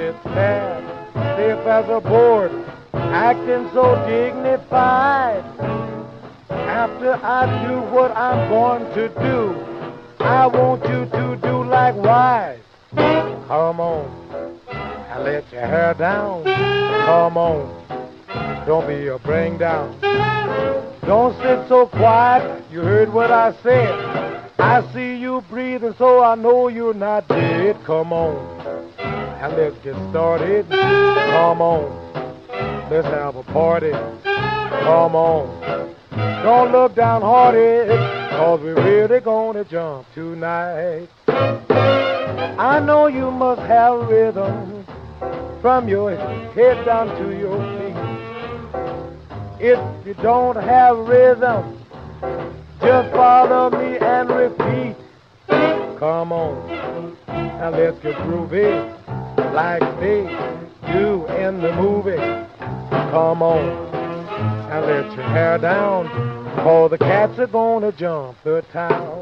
sit there, stiff as a board, acting so dignified. After I do what I'm going to do, I want you to do likewise. Come on and let your hair down. Come on, don't be a bring down. Don't sit so quiet, you heard what I said. I see you breathing, so I know you're not dead. Come on and let's get started. Come on, let's have a party. Come on, don't look downhearted, cause we're really gonna jump tonight. I know you must have rhythm from your head down to your feet. If you don't have rhythm, just follow me and repeat. Come on, and let's get groovy like they do in the movie. Come on, and let your hair down, cause the cats are gonna jump the town.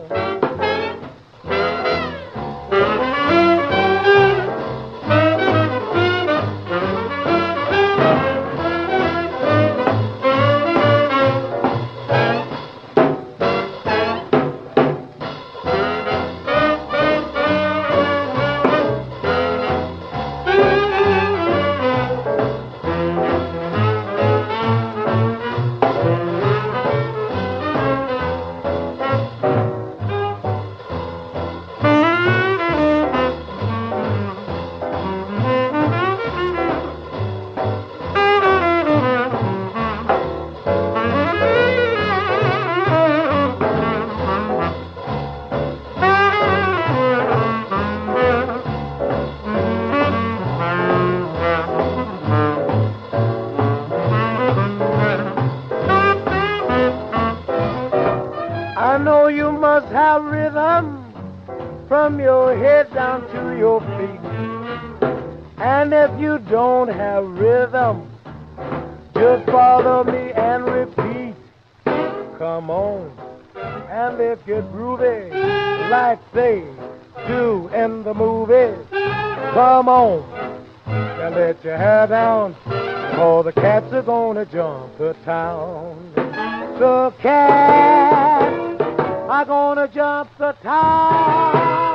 I know you must have rhythm from your head down to your feet. And if you don't have rhythm, just follow me and repeat. Come on, and let's get groovy like they do in the movies. Come on, and let your hair down, cause the cats are gonna jump the town. The cats are gonna jump the town.